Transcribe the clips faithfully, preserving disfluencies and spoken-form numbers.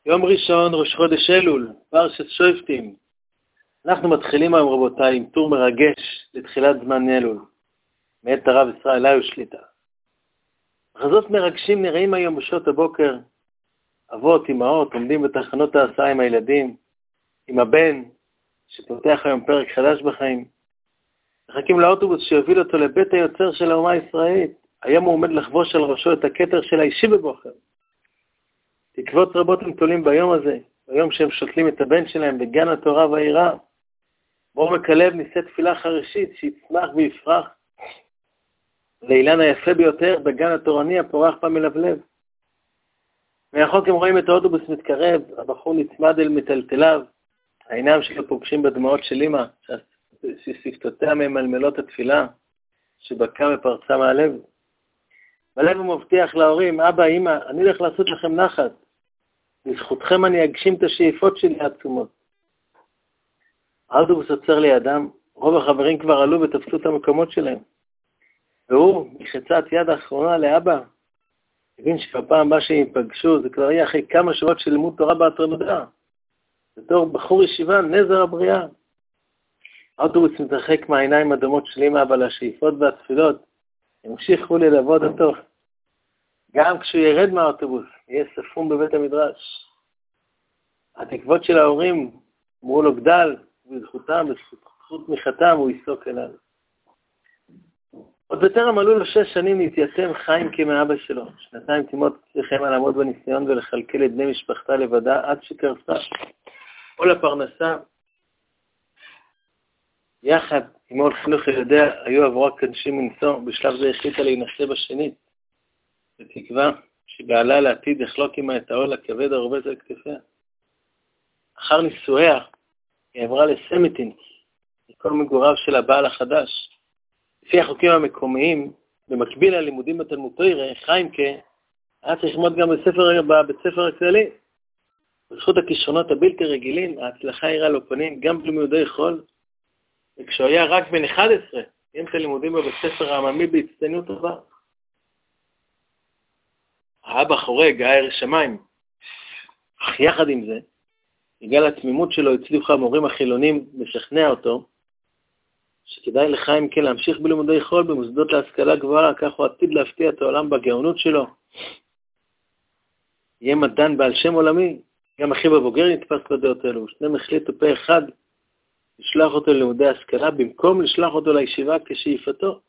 יום ראשון, ראש חודש אלול, פרשת שופטים. אנחנו מתחילים היום, רבותיי, עם טור מרגש לתחילת זמן אלול, מאת הרב ישראל אליהו שליטה. מחזות מרגשים נראים היום בשעות הבוקר, אבות, אמהות, עומדים בתחנות ההסעה עם הילדים, עם הבן שפותח היום פרק חדש בחיים. מחכים לאוטובוס שיוביל אותו לבית היוצר של האומה הישראלית. היום הוא עומד לחבוש על ראשו את הכתר של האישי בבוקר. תקוות רבות הם תולים ביום הזה, ביום שהם שותלים את הבן שלהם בגן התורה והעירה. בואו מקלב נישא תפילה חרישית שיצמח ויפרח לאילן היפה ביותר בגן התורני הפורח במלבלב. מאחור הם רואים את האוטובוס מתקרב, הבחור נצמד אל מטלטליו, העיניים שלו פוגשים בדמעות של אמא, ששפתותיה ממלמלות התפילה שבקע ופרצה מהלב. בלב הוא מבטיח להורים, אבא, אמא, אני הולך לעשות לכם נחת. בזכותכם אני אגשים את השאיפות שלי העצומות. האוטובוס עוצר לידם, רוב החברים כבר עלו ותפסו את המקומות שלהם. והוא, מחצת יד האחרונה לאבא, הבין שבפעם הבאה שהם ייפגשו, זה כבר יהיה אחרי כמה שעות של לימוד תורה בהתרמדה. בתור בחור ישיבה, נזר הבריאה. האוטובוס מתרחק מהעיניים הדומות של אמא, אבל השאיפות והתפילות המשיכו ללוות אותו. גם כשהוא ירד מהאוטובוס, יהיה ספום בבית המדרש. התקוות של ההורים אמרו לו גדל, בזכותם, בזכות תמיכתם, הוא יסוק אליו. עוד בטרם מלאו לו שש שנים להתייתם חיים כמאבא שלו. שנתיים תימות צריכים לעמוד בניסיון ולחלקל את בני משפחתה לבדה עד שקרסה. או לפרנסה. יחד עם עוד חינוך ילדיה היו עבורה קדשים מנשוא, בשלב זה החליטה להינשא בשנית. בתקווה שבעלה לעתיד יחלוק עמה את העול הכבד הרובץ על כתפיה. אחר נישואיה היא עברה לסמטינס, לכל מגוריו של הבעל החדש. לפי החוקים המקומיים, במקביל ללימודים בתלמוד תורה, חיימקה היה צריך ללמוד גם בספר, בבית ספר הכללי. בזכות הכישרונות הבלתי רגילים, ההצלחה הירה לו פנים גם בלימודי חול, וכשהוא היה רק בן אחד עשרה, סיים את הלימודים בבית ספר העממי בהצטיינות טובה. האבא חורג, הער שמיים. אך יחד עם זה, בגלל התמימות שלו הצליחו המורים החילונים לשכנע אותו, שכדאי לחיים כן להמשיך בלימודי חול במוסדות להשכלה גבוהה, כך הוא עתיד להפתיע את העולם בגאונות שלו. יהיה מדען בעל שם עולמי, גם אחיו הבוגר נתפס בדעות אלו, שניהם החליטו פה אחד לשלוח אותו ללימודי השכלה, במקום לשלוח אותו לישיבה כשאיפתו.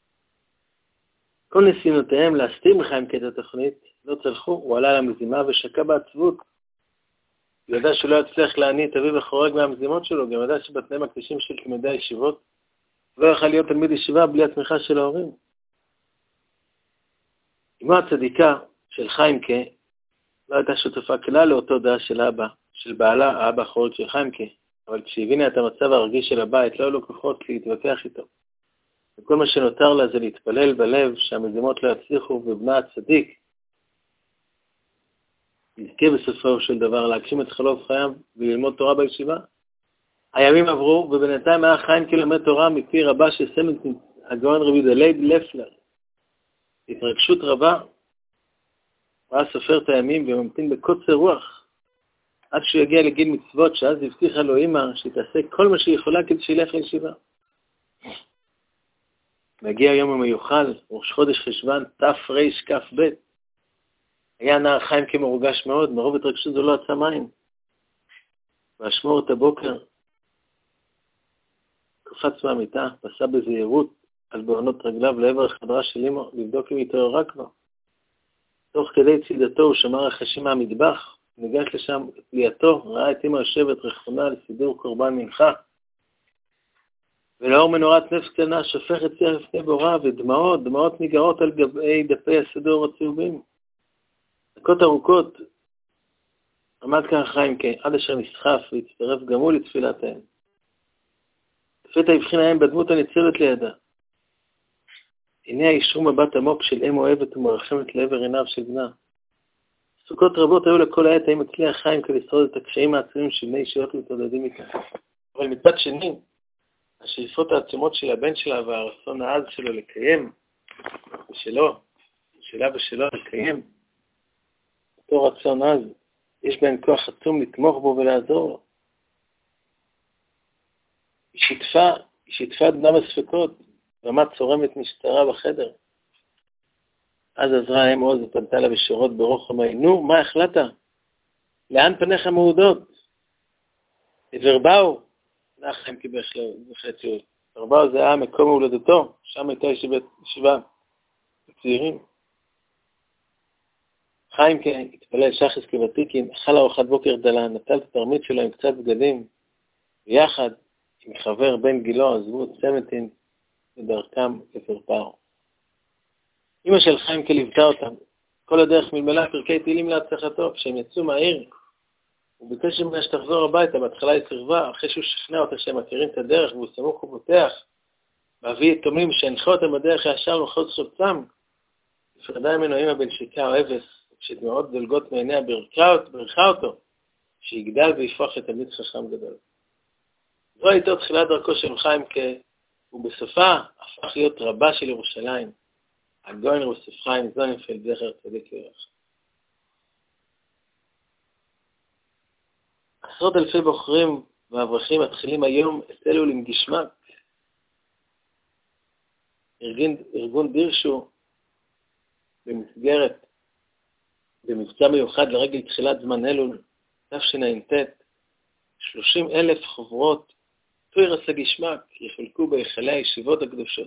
כל ניסיונותיהם להסתיר מחיים את התוכנית לא צלחו, הוא עלה למזימה ושקע בעצבות. הוא ידע שלא יצליח להניע את אביו וחורג מהמזימות שלו, גם ידע שבתנאים הקשים של תלמידי הישיבות לא יוכל להיות תלמיד ישיבה בלי התמיכה של ההורים. אמו הצדיקה של חיימקה לא הייתה שותפה כלל לאותו דעה של אבא, של בעלה, האבא החורג של חיימקה, אבל כשהבינה את המצב הרגיש של הבית, לא היו לו כוחות להתווכח איתו. וכל מה שנותר לה זה להתפלל בלב שהמזימות לא יצליחו, ובנה הצדיק יזכה בסופו של דבר להגשים את חלום חייו וללמוד תורה בישיבה. הימים עברו, ובינתיים היה חיים כלמד תורה מפי רבה של סמטינס, הגאון רבי דלייד לפלר. התרגשות רבה, הוא היה סופר את הימים וממתין בקוצר רוח, עד שהוא יגיע לגיל מצוות, שאז הבטיחה לו אמא שתעשה כל מה שהיא יכולה כדי שילך לישיבה. מגיע היום המיוחל, ראש חודש חשבן, תף ריש כף בית. היה נער חיים כמרוגש מאוד, מרוב התרגשות זו לא עצה מים. והשמור את הבוקר, קפץ מהמיטה, פסע בזהירות על בעונות רגליו לעבר החדרה של אמא, לבדוק אם היא התעוררה כבר. תוך כדי צידתו הוא שמר החשים מהמטבח, ניגש לשם פליאתו, ראה את אמא יושבת רכונה לסידור קורבן מנחה, ולאור מנורת נפש קטנה שופכת שיח לפני בורה, ודמעות, דמעות ניגרות על גבי דפי הסידור הצהובים. דקות ארוכות עמד כאן חיימקה, עד אשר נסחף והצטרף גם הוא לתפילתהם. לפתע הבחין להם בדמות הניצבת לידה. הנה הישור מבט עמוק של אם אוהבת ומרחמת לעבר עיניו של בנה. סוכות רבות היו לכל העת האם הצליח חיימקה לשרוד את הקשיים העצומים של בני ישיבות מתמודדים איתם. אבל מצד שני, השאיפות העצומות של הבן שלה והרצון העז שלו לקיים, ושלו, שלה ושלו לקיים, אותו רצון עז, יש בהן כוח עצום לתמוך בו ולעזור לו. היא שיתפה, היא שיתפה את בנם הספקות, ועמד צורמת משטרה בחדר. אז עזרה אם עוז ופנתה לה בשורות ברוך המי, נו, מה החלטה? לאן פניך מעודות? ורבאו, נחם כי בהחלט שירות. ורבאו זה היה מקום הולדתו, שם הייתה ישיבת, ישיבה בצעירים. חיים כן, התפלל שחס כבתיקים, אכל ארוחת בוקר דלה, נטל את התרמית שלו עם קצת בגדים, ויחד עם חבר בן גילו עזבו צמתים בדרכם לפרפאו. אמא של חיים כליוותה אותם, כל הדרך מלמלה פרקי תהילים להצלחתו, כשהם יצאו מהעיר, הוא ביקש ממנה שתחזור הביתה, בהתחלה היא סירבה, אחרי שהוא שכנע אותה שהם מכירים את הדרך, והוא סמוך ובוטח, ואבי יתומים שהנחה אותם בדרך הישר ומחוז חפצם, נפרדה ממנו אמא בנשיקה או אבס, כשדמעות דולגות מעיניה ברכה אותו, שיגדל ויפוח לתלמיד חכם גדול. זו הייתה תחילת דרכו של חיים כ... ובסופה הפך להיות רבה של ירושלים, הגויין רוסף חיים זוננפלד זכר צדיק לברכה. עשרות אלפי בוחרים ואברכים מתחילים היום את אלול עם גשמק. ארגון, ארגון בירשו במסגרת, במבצע מיוחד לרגל תחילת זמן אלול, תשע"ט, שלושים אלף חוברות תוירס הגשמק יחלקו בהיכלי הישיבות הקדושות.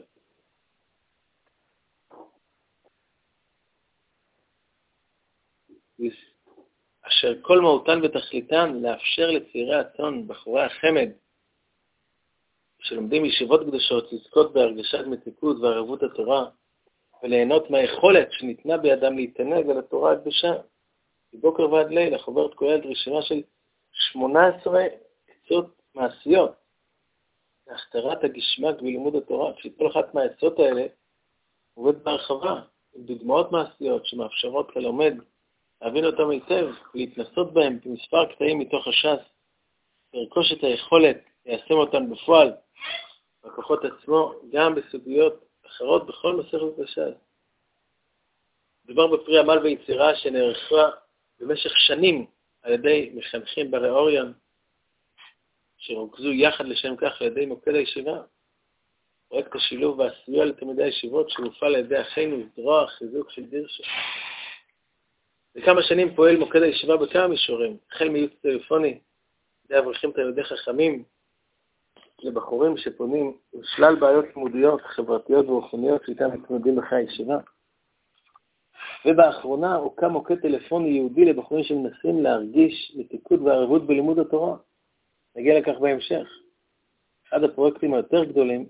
אשר כל מהותן ותכליתן לאפשר לצעירי הצאן, בחורי החמד, שלומדים ישיבות קדושות, לזכות בהרגשת מתיקות וערבות התורה, וליהנות מהיכולת שניתנה בידם להתענג על התורה הקדושה. מבוקר ועד ליל, החוברת כוללת רשימה של שמונה עשרה עצות מעשיות, להכתרת הגשמק ולימוד התורה, כשכל אחת מהעצות האלה עובד בהרחבה, עם דוגמאות מעשיות שמאפשרות ללומד להבין אותם היטב, להתנסות בהם במספר קטעים מתוך הש"ס, לרכוש את היכולת ליישם אותם בפועל, בכוחות עצמו, גם בסוגיות אחרות בכל מסכת הש"ס. מדובר בפרי עמל ויצירה שנערכה במשך שנים על ידי מחנכים ברי אוריון, שרוכזו יחד לשם כך על ידי מוקד הישיבה. פרויקט השילוב והסיוע לתלמידי הישיבות שמופעל על ידי אחינו זרוע חיזוק של בירשו. בכמה שנים פועל מוקד הישיבה בכמה מישורים, החל מייעוץ טלפוני, די אברכים תלמידי חכמים, לבחורים שפונים לשלל בעיות לימודיות, חברתיות ורוחניות שאיתן מתמודדים בחיי הישיבה. ובאחרונה הוקם מוקד טלפוני יהודי לבחורים שמנסים להרגיש מתיקות וערבות בלימוד התורה. נגיע לכך בהמשך. אחד הפרויקטים היותר גדולים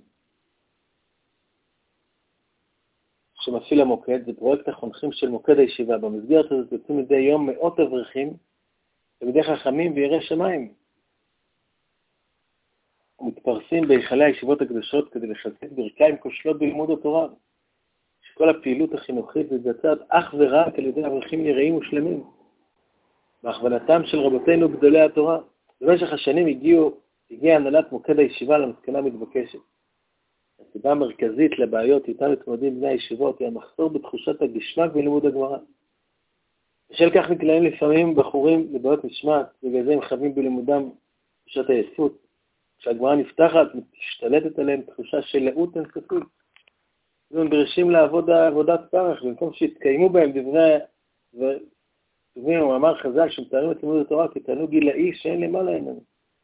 שמפעיל המוקד זה פרויקט החונכים של מוקד הישיבה. במסגרת הזאת יוצאים מדי יום מאות אברכים, תלמידי חכמים ויראי שמיים. ומתפרסים בהיכלי הישיבות הקדושות כדי לחזק ברכיים כושלות בלימוד התורה. שכל הפעילות החינוכית מתבצעת אך ורק על ידי אברכים יראים ושלמים. בהכוונתם של רבותינו גדולי התורה. במשך השנים הגיעו, הגיעה הנהלת מוקד הישיבה למסקנה מתבקשת. הסיבה המרכזית לבעיות איתן מתמודדים בני הישיבות היא המחסור בתחושת הגשמק ולימוד הגמרא. בשל כך נקלעים לפעמים בחורים לבעיות משמעת, בגלל זה הם חייבים בלימודם תחושת היסות. כשהגמרא נפתחת, משתלטת עליהם תחושה של לאות אינסופית. הם נדרשים לעבוד עבודת פרח, במקום שיתקיימו בהם דברי, ודברים הוא אמר חז"ל שמתארים את לימוד התורה כתענוג גילאי שאין למעלה ממנו.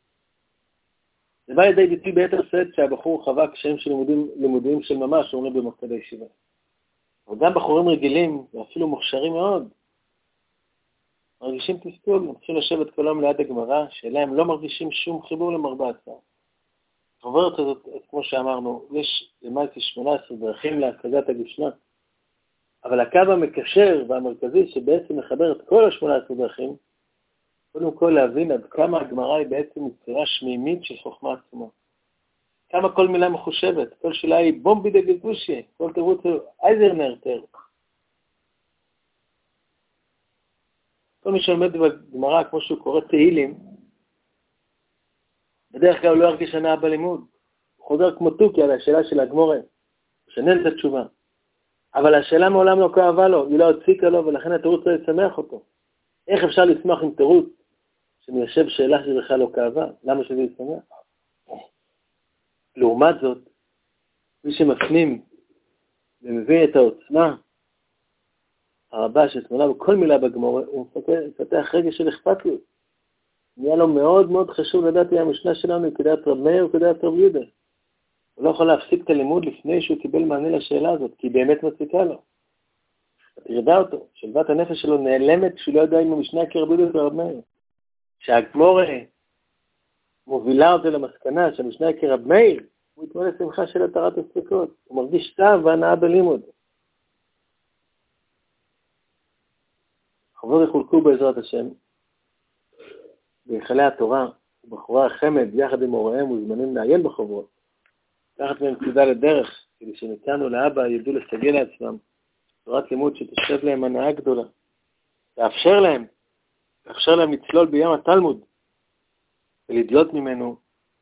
זה בא לידי ביטוי ביתר שאת שהבחור חווה קשיים של לימודים, לימודים של ממש, אומרים במוקד הישיבה. אבל גם בחורים רגילים, ואפילו מוכשרים מאוד, מרגישים תסכול, מתחילים לשבת כל היום ליד הגמרא, שאלה הם לא מרגישים שום חיבור למרבה הצער. החוברת הזאת, כמו שאמרנו, יש למעלה שמונה עשרה דרכים להשגת הגשמק, אבל הקו המקשר והמרכזי שבעצם מחבר את כל ה-שמונה עשרה דרכים, קודם כל להבין עד כמה הגמרא היא בעצם יצירה שמימית של חוכמה עצמה. כמה כל מילה מחושבת, כל שאלה היא בומבי דגלגושי, כל תירוץ הוא אייזר נרטר. כל מי שלומד בגמרא כמו שהוא קורא תהילים, בדרך כלל הוא לא ירגיש הנאה בלימוד. הוא חוזר כמו תוכי על השאלה של הגמורה, הוא שנה את התשובה. אבל השאלה מעולם לא כאבה לו, היא לא הציקה לו, ולכן התירוץ לא ישמח אותו. איך אפשר לשמוח עם תירוץ שמיישב שאלה שבכלל לא כאבה? למה שזה ישמח? לעומת זאת, מי שמפנים ומבין את העוצמה הרבה שתמונה בכל מילה בגמור, הוא מפתח רגש של אכפתיות. נהיה לו מאוד מאוד חשוב לדעת אם המשנה שלנו היא כדעת רב מאיר או כדעת רב יהודה. הוא לא יכול להפסיק את הלימוד לפני שהוא קיבל מענה לשאלה הזאת, כי היא באמת מציקה לו. תרדה אותו, שלוות הנפש שלו נעלמת שהוא לא יודע אם המשנה כרב יהודה או רב מאיר. כשהגמור מובילה אותו למסקנה שהמשנה כרב מאיר, הוא יתמלא שמחה של התרת הספקות. הוא מרגיש טעם והנאה בלימוד. חובות יחולקו בעזרת השם. בהיכלי התורה ובחורי החמד יחד עם הוריהם מוזמנים לעיין בחוברות. תחת מהם צידה לדרך, כדי שמכאן ולהבא ידעו לסגל לעצמם תורת לימוד שתשב להם הנאה גדולה. תאפשר להם, תאפשר להם לצלול בים התלמוד ולדלות ממנו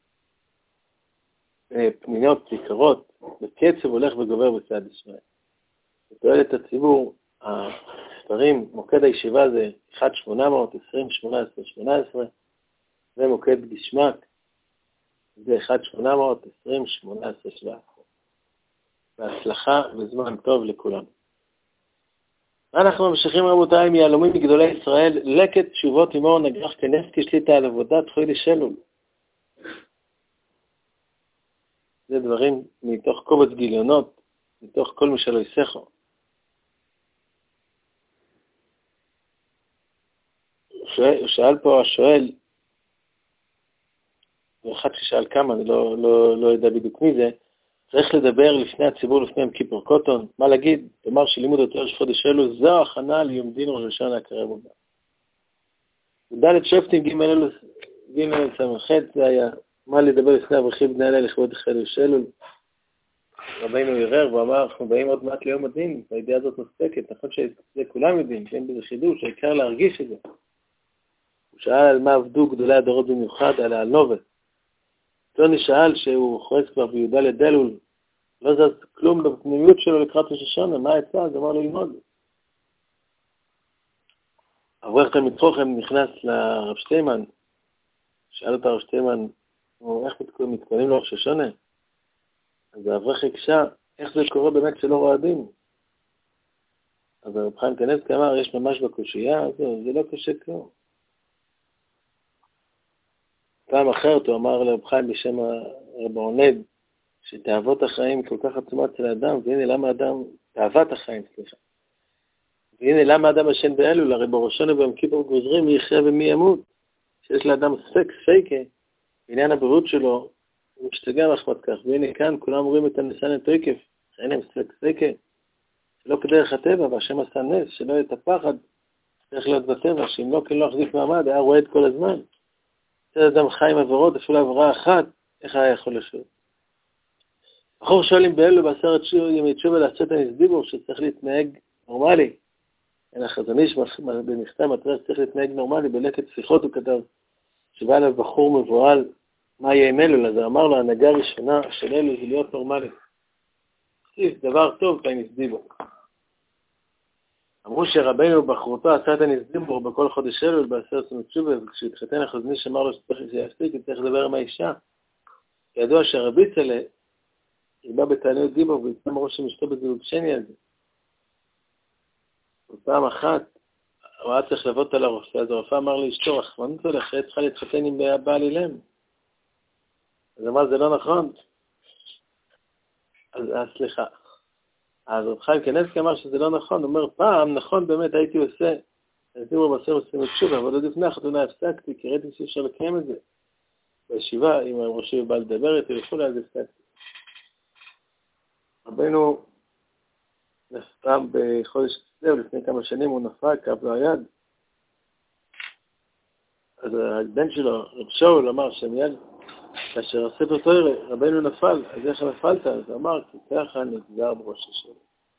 פנימיות יקרות בקצב הולך וגובר בצד ישראל. ותועלת הציבור, הספרים, מוקד הישיבה זה אחד שמונה מאות עשרים שמונה עשרה שמונה עשרה, ומוקד גשמק זה אחד שמונה מאות עשרים שמונה עשרה שבע עשרה. בהצלחה וזמן טוב לכולם. אנחנו ממשיכים רבותיי עם יהלומים מגדולי ישראל, לקט תשובות אמור נגרח כנס כשליטה על עבודת חודש אלול. זה דברים מתוך קובץ גיליונות, מתוך כל משלו יסכו. הוא שאל פה השואל, ואחד ששאל כמה, אני לא, לא, לא יודע בדיוק מי זה, צריך לדבר לפני הציבור, לפני עם כיפור קוטון, מה להגיד? תאמר שלימוד התורה של חודש אלול, זו הכנה ליום דין ראש השנה הקרב הבא. ד' שופטים ג' אלול, ג' אלול סמ"ח, זה היה מה לדבר לפני אברכים בני הלל לכבוד חודש אלול. רבינו ערער ואמר, אנחנו באים עוד מעט ליום הדין, והידיעה הזאת מספקת, נכון שזה כולם יודעים, שאין בזה חידוש, העיקר להרגיש את זה. הוא שאל על מה עבדו גדולי הדורות במיוחד, על האלנובת. טוני שאל שהוא חורץ כבר בי"ד אלול, לא זז כלום בפנימיות שלו לקראת ראש השנה, מה יצא? אז אמר לו ללמוד. אברך תלמיד חכם נכנס לרב שטיימן, שאל אותה רב שטיימן, איך מתכוננים לו ראש השנה? אז האברך הקשה, איך זה קורה באמת שלא רועדים? אז הרב חיים קניבסקי אמר, יש ממש בקושייה, זה, זה לא קשה כלום. פעם אחרת הוא אמר לרב חיים בשם הרב עונד, שתאוות החיים כל כך עצומה אצל האדם, והנה למה האדם, תאוות החיים, סליחה. והנה למה האדם השן באלול, הרי בראשון וביום כיפור גוזרים מי יחיה ומי ימות. שיש לאדם ספק, ספקה, בעניין הבריאות שלו, הוא משתגע מחמת כך, והנה כאן כולם רואים את הניסן התוקף, אין להם ספק, ספקה, שלא כדרך הטבע, והשם עשה נס, שלא יהיה את הפחד, צריך להיות בטבע, שאם לא כן לא החזיק מעמד, היה רועד כל הזמן. זה אדם חי עם עברות, אפילו עברה אחת, איך היה יכול לשאול? אחור שואלים באלו בעשרת ימי תשובה לעשות הנסדיבור, שצריך להתנהג נורמלי. אין החזון איש במכתב מטרה שצריך להתנהג נורמלי, בלקט שיחות הוא כתב, שבא אליו בחור מבועל, מה יהיה עם אלול? אז הוא אמר לו, הנהגה הראשונה של אלול זה להיות נורמלי. דבר טוב, כאן נסדיבור. אמרו שרבנו בחרותו עשה את הנסדיבור בכל חודש אלול בעשרת ימי תשובה, וכשהתחתן החזון איש אמר לו שצריך להפסיק, צריך לדבר עם האישה. ידוע שהרבי צלה, היא באה בתעניות דיבור, והיא פעם ראש שמשתו בזיווג שני על זה. ופעם אחת, הוא היה צריך לבוא על הרופא, אז הרופא אמר לאשתו, רחמנות הולך, היא צריכה להתחתן עם בעל אילם. אז אמר, זה לא נכון. אז, אז סליחה. אז רב חיים קניבסקי אמר שזה לא נכון, הוא אומר, פעם, נכון באמת, הייתי עושה, הייתי עושה עושים את שוב, אבל עוד לפני החתונה הפסקתי, כי ראיתי שאפשר לקיים את זה. בישיבה, אם הראשי בא לדבר איתי, וכולי, אז הפסקתי. רבנו נסתם בחודש כסלו, לפני כמה שנים הוא נפל, כאב לו היד. אז הבן שלו, רב שאול, אמר שמיד, כאשר הספר תורה, רבנו נפל, אז איך נפלת? אז הוא אמר, כי ככה נגזר בראש השם.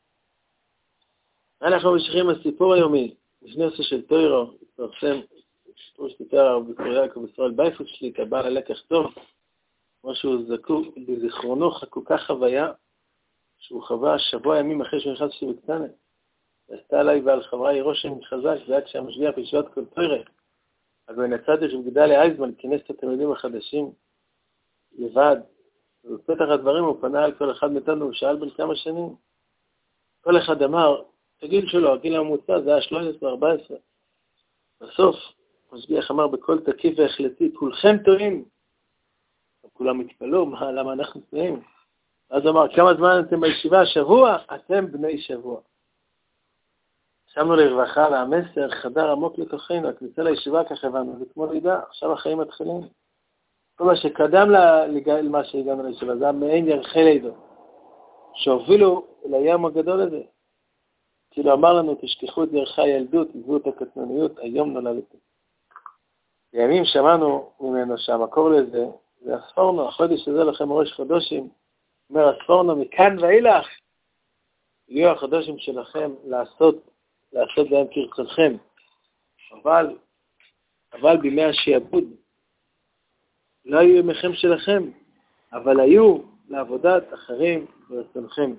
אנחנו ממשיכים הסיפור היומי, לפני נושא של תורה, התפרסם, סיפור שתיתר הרב בקורי יעקב ישראל בייפוס שלי, כבעל הלקח טוב, כמו שהוא זקוק, בזיכרונו חקוקה חוויה, שהוא חווה שבוע ימים אחרי שהוא נכנס שבקטנה. עשתה עליי ועל חברי רושם חזק, ועד שהמשגיח בישיבת כל תורה, הגאון הצדיק של גדליה אייזמן, כינס את התלמידים החדשים לבד, ובפתח הדברים הוא פנה על כל אחד מאיתנו ושאל בין כמה שנים. כל אחד אמר, הגיל שלו, הגיל הממוצע, זה היה שלוש עשרה ארבע עשרה. בסוף, המשגיח אמר בכל תקיף והחלטי, כולכם טועים. כולם התפלאו, מה, למה אנחנו טועים? אז אמר, כמה זמן אתם בישיבה? השבוע? אתם בני שבוע. שמנו לרווחה והמסר חדר עמוק לתוכנו, הכניסה לישיבה כך הבנו, זה כמו לידה, עכשיו החיים מתחילים. כל מה שקדם למה שהגענו לישיבה, זה היה מעין ירחי לידו, שהובילו לים הגדול הזה. כאילו אמר לנו, תשכחו את ירחי הילדות, עזבו את הקטנוניות, היום נולדתי. בימים שמענו ממנו שהמקור לזה, זה הספורנו, החודש הזה לכם ראש חודשים, אומר הספורנו, מכאן ואילך, יהיו החודשים שלכם לעשות, לעשות בהם כרצונכם. אבל, אבל בימי השיעבוד, לא היו ימיכם שלכם, אבל היו לעבודת אחרים ברצונכם.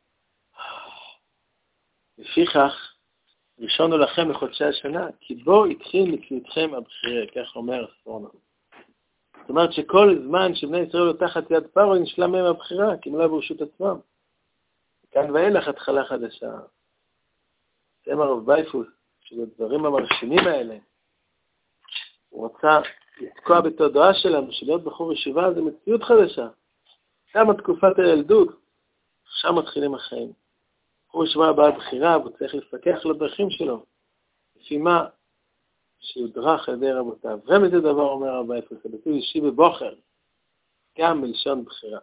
לפיכך, ראשונו לכם לחודשי השנה, כי בו התחיל לקליטכם הבחירה, כך אומר הספורנו. זאת אומרת שכל זמן שבני ישראל לא תחת יד פרעה, נשלם מהם הבחירה, כי הם לא ברשות עצמם. כאן ואילך התחלה חדשה. זה הרב בייפוס, שבדברים המרשימים האלה, הוא רצה לתקוע בתודעה שלנו, שלהיות בחור ישיבה זה מציאות חדשה. גם תקופת הילדות, שם מתחילים החיים. בחור ישיבה הבאה בחירה, והוא צריך לפקח לדרכים שלו. לפי מה? שיודרך על ידי רבותיו. ומזה דבר אומר הרב בייפוס, הביטוי אישי בבוחר, גם מלשון בחירה.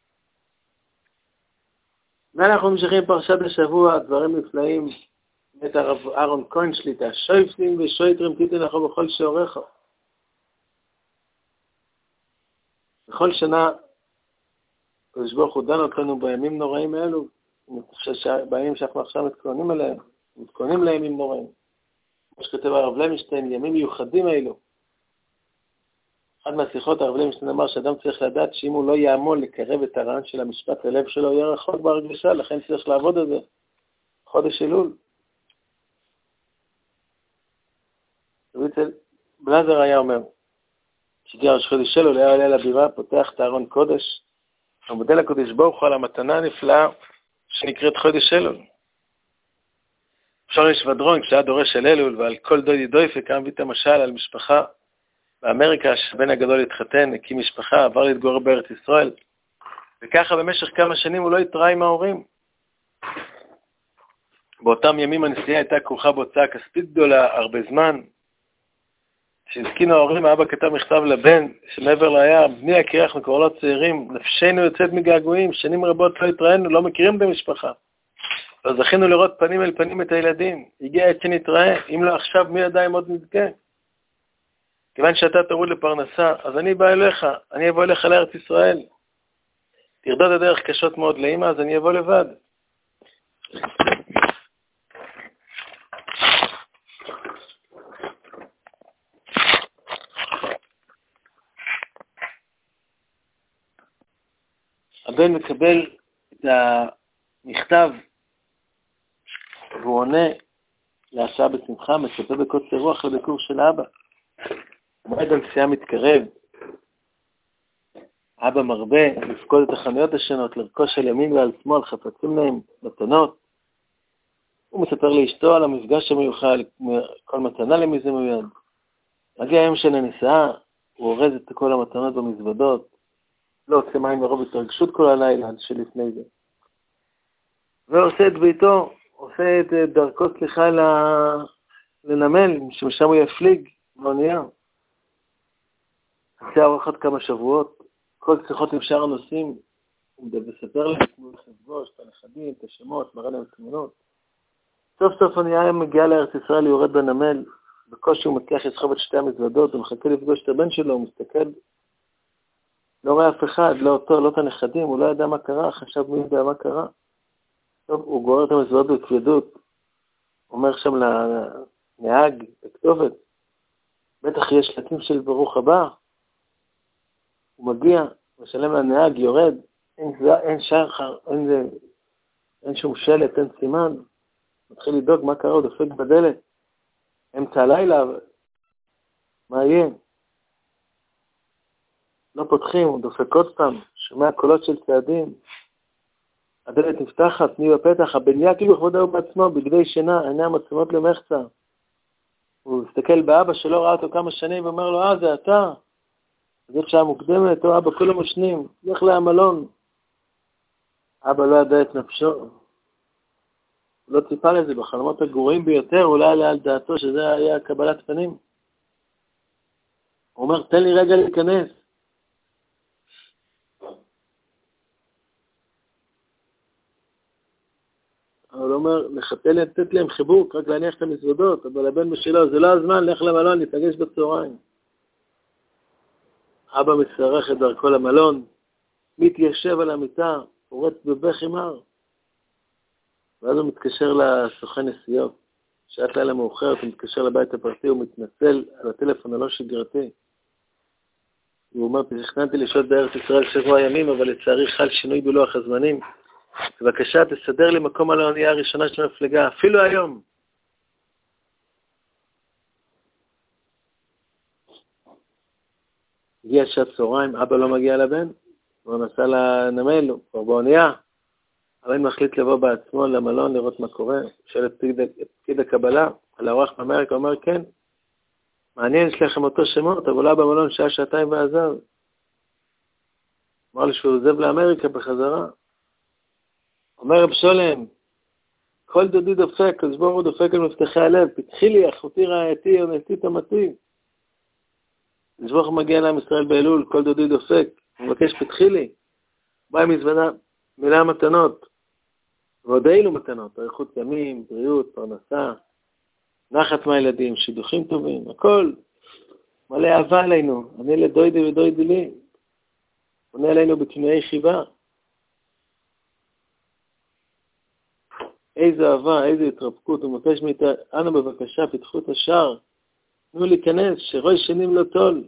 ואנחנו ממשיכים פרשת השבוע, דברים נפלאים, את הרב אהרון כהן שליטה, שויפנים ושויטרים תיתן לך בכל שעורך. בכל שנה, הקדוש ברוך הוא דן אותנו בימים נוראים האלו, אני חושב שבימים שאנחנו עכשיו מתכוננים אליהם, מתכוננים לימים נוראים. כמו שכתב הרב לוינשטיין, ימים מיוחדים האלו. אחד מהשיחות הרב לוינשטיין אמר שאדם צריך לדעת שאם הוא לא יעמול לקרב את הרעיון של המשפט ללב שלו, יהיה רחוק בהרגשה, לכן צריך לעבוד על זה. חודש אלול. בלזר היה אומר, שהגיע ראש חודש אלול, היה עולה לבירה, פותח את הארון קודש, ומודה לקודש ברוך הוא על המתנה הנפלאה שנקראת חודש אלול. אפשר יש ודרון, כשהיה דורש של אלול, ועל כל דודי דויפק, קם מביא את המשל על משפחה באמריקה, שבן הגדול התחתן, הקים משפחה, עבר להתגורר בארץ ישראל, וככה במשך כמה שנים הוא לא התראה עם ההורים. באותם ימים הנסיעה הייתה כרוכה בהוצאה כספית גדולה, הרבה זמן. כשהזקינו ההורים, האבא כתב מכתב לבן, שמעבר לים, בני הקרח מקורלות צעירים, נפשנו יוצאת מגעגועים, שנים רבות לא התראינו, לא מכירים את המשפחה. לא זכינו לראות פנים אל פנים את הילדים. הגיע עת שנתראה, אם לא עכשיו מי ידיים עוד נזכה. כיוון שאתה תוריד לפרנסה, אז אני בא אליך, אני אבוא אליך לארץ ישראל. תרדות הדרך קשות מאוד לאמא, אז אני אבוא לבד. הבן מקבל את המכתב, והוא עונה להשעה בשמחה, מצפה בקוצר רוח לביקור של אבא. מועד הנסיעה מתקרב. אבא מרבה לפקוד את החנויות השונות, לרכוש על ימין ועל שמאל, חפצים להם מתנות. הוא מספר לאשתו על המפגש המיוחד, כל מתנה למי זה מיועד. מגיע היום של הנסיעה, הוא אורז את כל המתנות במזוודות, לא עושה מים מרוב התרגשות כל הלילה שלפני זה. ועושה את ביתו, עושה את דרכו סליחה לנמל, שמשם הוא יפליג באונייה. עושה ארוחת כמה שבועות, כל שיחות עם שאר הנושאים, הוא מספר להם כמו לחבוש, את הנכדים, את השמות, מראה להם תמונות. סוף סוף האונייה מגיעה לארץ ישראל, יורד בנמל, בקושי הוא מצליח לסחוב את שתי המזוודות, הוא מחכה לפגוש את הבן שלו, הוא מסתכל, לא רואה אף אחד, לא אותו, לא את הנכדים, הוא לא ידע מה קרה, חשב מי יודע מה קרה. טוב, הוא גורר את המזוודות בכבדות, אומר שם לנהג, בכתובת, בטח יש שלטים של ברוך הבא. הוא מגיע, משלם לנהג, יורד, אין, אין שחר, אין, אין שום שלט, אין סימן. מתחיל לדאוג מה קרה, הוא דופק בדלת. אמצע הלילה, מה יהיה? לא פותחים, הוא דופק עוד פעם, שומע קולות של צעדים. הדלת נפתחת, מי בפתח, הבניה כאילו כבודה הוא בעצמו, בגדי שינה, עיניים עצומות למחצה. הוא הסתכל באבא שלא ראה אותו כמה שנים, ואומר לו, אה, זה אתה. זאת שעה מוקדמת, או אבא, כולם משנים, לך למלון. אבא לא ידע את נפשו. הוא לא ציפה לזה, בחלומות הגרועים ביותר, אולי עלה על דעתו שזה היה קבלת פנים. הוא אומר, תן לי רגע להיכנס. אבל הוא אומר, לחטא לי, לתת להם חיבוק, רק להניח את המזוודות, אבל הבן משלו, זה לא הזמן, לך למלון, נתפגש בצהריים. אבא מצטרך את דרכו למלון, מתיישב על המיטה, פורץ בבכי מר. ואז הוא מתקשר לסוכן נסיעות. שעת לילה מאוחרת, הוא מתקשר לבית הפרטי, הוא מתנצל על הטלפון הלא שגרתי. הוא אומר, תכננתי לשהות בארץ ישראל שבוע ימים, אבל לצערי חל שינוי בלוח הזמנים. בבקשה, תסדר לי מקום על האונייה הראשונה של המפלגה, אפילו היום. הגיע שעת צהריים, אבא לא מגיע לבן, הוא נסע לנמל, הוא כבר באונייה. הבן מחליט לבוא בעצמו למלון, לראות מה קורה. שואל את פקיד הקבלה, על האורח באמריקה, אומר, כן, מעניין, יש לכם אותו שמות, אבל לא במלון שעה, שעתיים ועזב. אמר לי שהוא עוזב לאמריקה בחזרה. אומר רב שולם, כל דודי דופק, אז בואו דופק על מפתחי הלב, פתחי לי, אחותי רעייתי, עונתי תמתי. אז בואו מגיע לעם ישראל באלול, כל דודי דופק, הוא מבקש פתחי לי. בא עם מזוודה, מילה מתנות, ועוד אילו מתנות, אריכות ימים, בריאות, פרנסה, נחת מהילדים, שידוכים טובים, הכל מלא אהבה עלינו, אני לדוידי ודוידי לי, עונה עלינו בכינויי חיבה. איזו אהבה, איזו התרפקות, הוא מבקש מאיתה, אנו בבקשה, פתחו את השער, תנו להיכנס, שרוי שנים לא טול.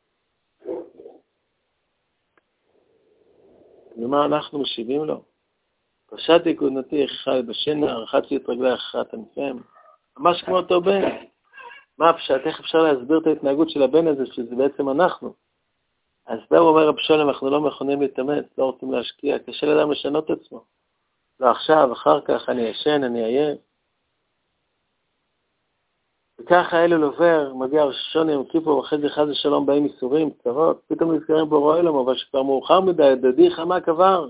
ומה אנחנו משיבים לו? פשעתי כהונתי אחד בשינה, רחצתי את רגלי אחת ענפיהם. ממש כמו אותו בן. מה הפשט? איך אפשר להסביר את ההתנהגות של הבן הזה, שזה בעצם אנחנו? אז בה הוא אומר רב שולם, אנחנו לא מכונים להתאמץ, לא רוצים להשקיע, קשה לאדם לשנות את עצמו. לא עכשיו, אחר כך, אני ישן, אני אהיה. וככה האלול עובר, מגיע ראש השונה, יום כיפור, ואחרי זה חס ושלום באים איסורים, צרות, פתאום נזכרים בורא עולם, אבל שכבר מאוחר מדי, דדי חמה כבר.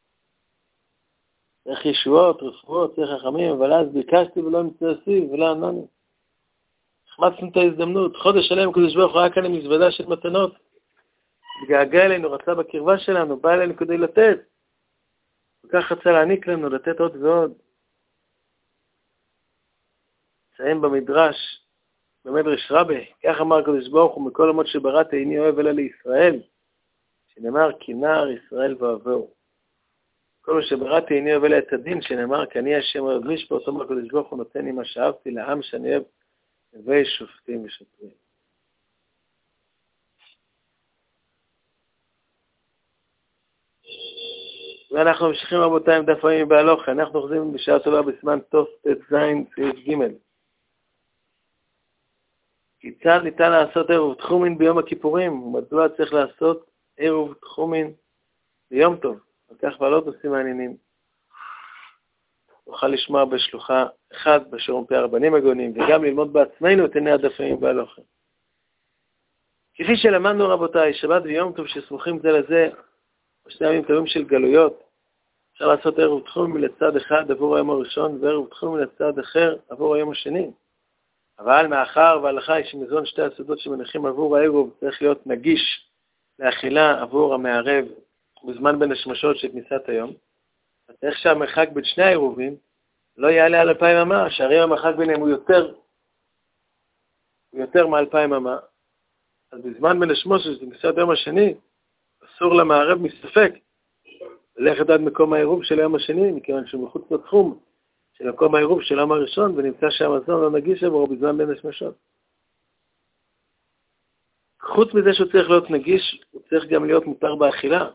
צריך ישועות, רפואות, צריך חכמים, אבל אז ביקשתי ולא נצטרסי, ולא ענני. החמצנו את ההזדמנות, חודש שלם קדוש ברוך הוא היה כאן עם מזוודה של מתנות. התגעגע אלינו, רצה בקרבה שלנו, בא אלינו כדי לתת. וכך רצה להעניק לנו, לתת עוד ועוד. נסיים במדרש, במדרש רבי, כך אמר הקדוש ברוך הוא, מכל המות שבראתי איני אוהב אלא לישראל, שנאמר כי נער ישראל ואוהבו. כל מה שבראתי איני אוהב אלא את הדין, שנאמר כי אני השם אוהב משפט, אומר הקדוש ברוך הוא נותן לי מה שאהבתי לעם שאני אוהב, הווי שופטים ושוטרים. ואנחנו ממשיכים רבותיי עם דף היומי בהלוכה, אנחנו חוזרים בשעה טובה בסימן תוף ט' ז' סעיף ג'. כיצד ניתן לעשות עירוב תחומין ביום הכיפורים, ומדוע צריך לעשות עירוב תחומין ביום טוב? על כך ועלות עושים מעניינים. נוכל לשמוע בשלוחה אחד בשיעור מפי הרבנים הגאונים, וגם ללמוד בעצמנו את עיני הדף היומי בהלוכה. כפי שלמדנו רבותיי, שבת ויום טוב שסמוכים זה לזה, בשני ימים טובים של גלויות, אפשר לעשות עירוב תחומין לצד אחד עבור היום הראשון, ועירוב תחומין לצד אחר עבור היום השני. אבל מאחר והלכה היא שמזון שתי הסודות שמניחים עבור העירוב צריך להיות נגיש לאכילה עבור המערב בזמן בין השמשות של כניסת היום, אז איך שהמרחק בין שני העירובים לא יעלה על אלפיים אמה, שהרי המרחק ביניהם הוא יותר, הוא יותר מאלפיים אמה, אז בזמן בין השמשות של כניסת היום השני, אסור למערב מספק ללכת עד מקום העירוב של היום השני, מכיוון שהוא מחוץ לתחום של מקום העירוב של היום הראשון, ונמצא שהמזון לא נגיש עבורו בזמן בין השמשות. חוץ מזה שהוא צריך להיות נגיש, הוא צריך גם להיות מותר באכילה.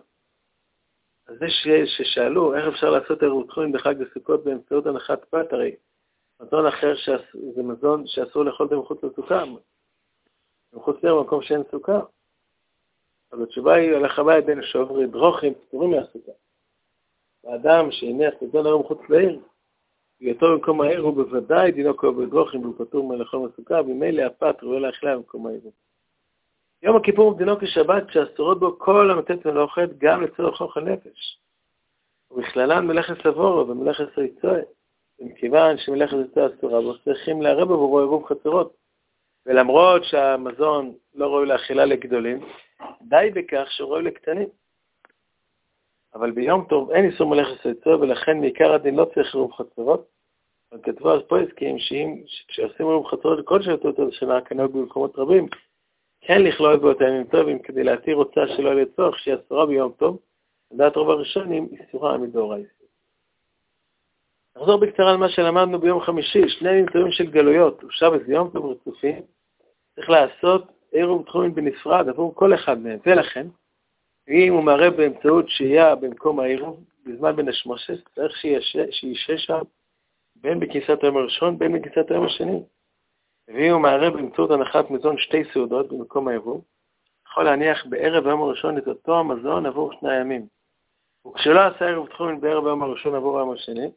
אז זה ששאלו איך אפשר לעשות עירוב תחומין בחג הסוכות באמצעות הנחת פת, הרי מזון אחר זה מזון שאסור לאכול אותו מחוץ לסוכה. מחוץ למקום שאין סוכה. אז התשובה היא, הלכה בידינו שעוברי דרוכים, פטורים מהסוכה. האדם שהניח מזון היום מחוץ לעיר, בהיותו במקום העיר הוא בוודאי דינו כעוברי דרוכים, והוא פטור מלאכול מהסוכה, וממילא הפת ראוי לאכילה במקום העיר. יום הכיפור דינו כשבת, שאסורות בו כל המתת מלאכת, גם לצורך אוכל נפש. ובכללן מלאכת סבורו ומלאכת ריצוי. מכיוון שמלאכת ריצוי אסורה, בו צריכים לערב עבורו עירוב חצרות. ולמרות שהמזון לא ראוי לאכילה לגדולים, די בכך שהוא ראוי לקטנים. אבל ביום טוב אין איסור מלאכת ריצוי, ולכן מעיקר הדין לא צריך עירוב חצרות. אבל כתבו אז פה הסכים שאם כשעושים עירוב חצרות לכל שאותו אותו שנה כנהוג במקומות רבים, כן לכלול באותם ימים טובים כדי להתיר הוצאה שלא לצורך שהיא אסורה ביום טוב, לדעת רוב הראשונים איסורה מדאורייתא. נחזור בקצרה על מה שלמדנו ביום חמישי, שני ימים טובים של גלויות, ושבת יום טוב רצופים, צריך לעשות עירוב תחומים בנפרד עבור כל אחד מהם, ולכן, אם הוא מערב באמצעות שהייה במקום העירוב, בזמן בין השמושת, צריך שישש שם בין בכניסת היום הראשון, בין בכניסת היום השני. ואם הוא מערב באמצעות הנחת מזון שתי סעודות במקום העירוב, יכול להניח בערב היום הראשון את אותו המזון עבור שני הימים. וכשלא עשה עירוב תחומים בערב היום הראשון עבור היום השני,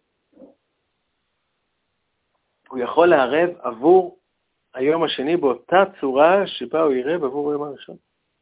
הוא יכול לערב עבור היום השני באותה צורה שבה הוא ירב עבור היום הראשון.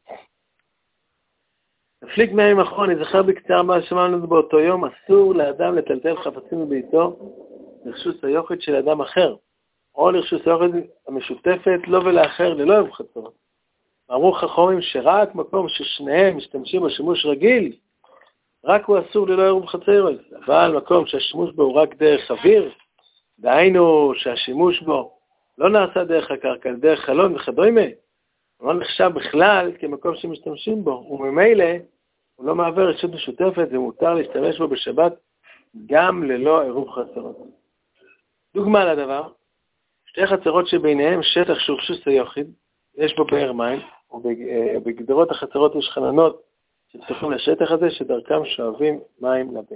נפליג מהיום האחרון, נזכר בקצר מה שמענו באותו יום, אסור לאדם לטלטל חפצים בביתו לרשות היוחד של אדם אחר, או לרשות היוחד המשותפת, לא ולאחר, ללא עירוב חצרות. אמרו חכמים שרק מקום ששניהם משתמשים בשימוש רגיל, רק הוא אסור ללא עירוב חצרות. אבל מקום שהשימוש בו הוא רק דרך אוויר, דהיינו שהשימוש בו לא נעשה דרך הקרקע, דרך חלון וכדומה, הוא לא נחשב בכלל כמקום שמשתמשים בו, וממילא הוא לא מעבר רשות משותפת, ומותר להשתמש בו בשבת גם ללא עירוב חצרות. דוגמה לדבר, שתי חצרות שביניהם שטח שהוא רשות היחיד, יש בו באר מים, ובגדרות החצרות יש חננות שצריכים לשטח הזה, שדרכם שואבים מים לבאר.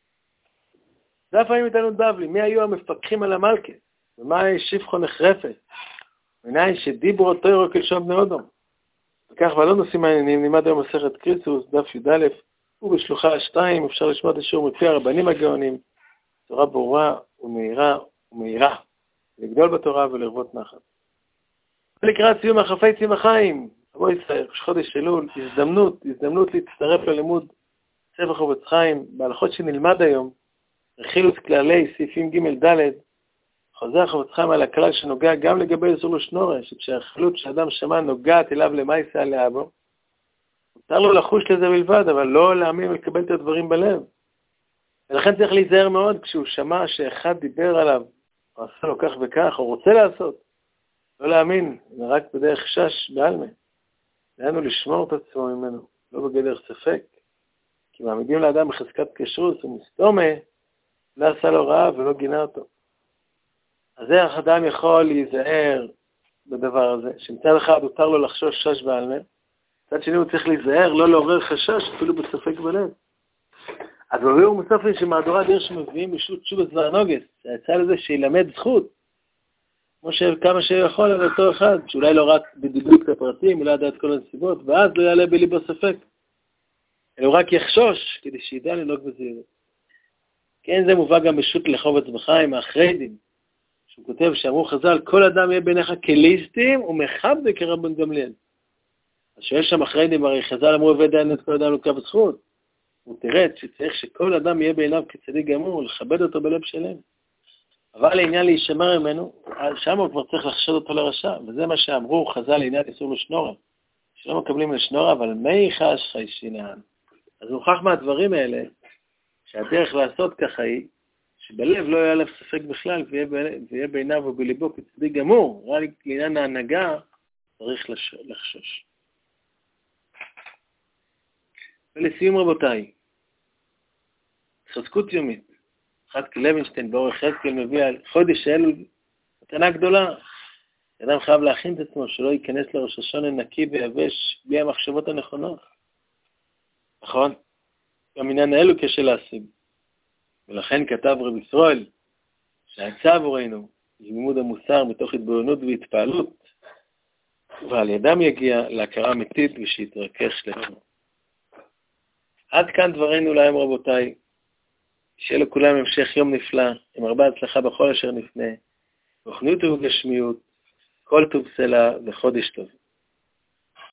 זה הפעמים איתנו דבלי, מי היו המפקחים על המלכה? ומה היא שפחו נחרפת? מנין שדיברו תוירו כלשון בני אודום. וכך ולא נושאים מעניינים, לימד היום מסכת קריסוס, דף י"א, ובשלוחה שתיים אפשר לשמוע את השיעור מפי הרבנים הגאונים, תורה ברורה ומהירה ומהירה, לגדול בתורה ולרבות נחת. ולקראת סיום החפי צמחיים, אבו ישראל, חודש אלול, הזדמנות, הזדמנות להצטרף ללימוד ספר חפץ חיים, בהלכות שנלמד היום, רכילוס כללי, סעיפים ג' ד', חוזר חפץ חיים על הכלל שנוגע גם לגבי איסור לשנורא, שכשהחלות שאדם שמע נוגעת אליו למעשה עליה בו, מותר לו לחוש לזה בלבד, אבל לא להאמין ולקבל את הדברים בלב. ולכן צריך להיזהר מאוד כשהוא שמע שאחד דיבר עליו, או עשה לו כך וכך, או רוצה לעשות, לא להאמין, זה רק בדרך שש בעלמה. דהיינו לשמור את עצמו ממנו, לא בגדר ספק, כי מעמידים לאדם בחזקת כשרות, ומסתומה, לא עשה לו רעה ולא גינה אותו. אז איך אדם יכול להיזהר בדבר הזה, שמצד אחד הותר לו לחשוש שש בעלמה, מצד שני הוא צריך להיזהר, לא לעורר חשש, אפילו בספק בלב. אז בביאור מוספים שמהדורת דיר שמביאים משוט שובס והנוגס, שיצא לזה שילמד זכות, כמו שכמה שיכול על אותו אחד, שאולי לא רק בדיוק את הפרטים, אולי ידע את כל הנסיבות, ואז לא יעלה בליבו ספק. אלא הוא רק יחשוש, כדי שידע לנהוג בזהירות. כן, זה מובא גם בשו"ת לחובץ בחיים, האחריידים, שהוא כותב שאמרו חז"ל, כל אדם יהיה בעיניך כליסטים ומכבד כרבן גמליאל. אז שיש שם אחריידים, הרי חז"ל אמרו עובד דיין את כל אדם לוקה בזכות. הוא תרד שצריך שכל אדם יהיה בעיניו כצדיק גמור, לכבד אותו בלב שלם. אבל לעניין להישמר ממנו, שם הוא כבר צריך לחשוד אותו לרשע, וזה מה שאמרו חז"ל לעניין איסור לשנורא. שלא מקבלים לשנורא, אבל מי חש חיישינן. אז הוכח מהדברים האלה, שהדרך לעשות ככה היא, שבלב לא יהיה עליו ספק בכלל, ויהיה בעיניו ובליבו כצדיק גמור, רק לעניין ההנהגה צריך לחשוש. ולסיום רבותיי, חזקות יומית, חזק לוינשטיין באורך חזקאל מביא על חודש אלול, מתנה גדולה. אדם חייב להכין את עצמו, שלא ייכנס לראש השונה נקי ויבש, בלי המחשבות הנכונות. נכון? גם עניין האלו קשה להשיג. ולכן כתב רב ישראל, שהעצה עבורנו היא לימוד המוסר מתוך התבוננות והתפעלות, ועל ידם יגיע להכרה אמיתית ושיתרכך לנו. עד כאן דברינו להיום רבותיי. שיהיה לכולם המשך יום נפלא, עם הרבה הצלחה בכל אשר נפנה, רוחניות וגשמיות, כל טוב סלע וחודש טוב.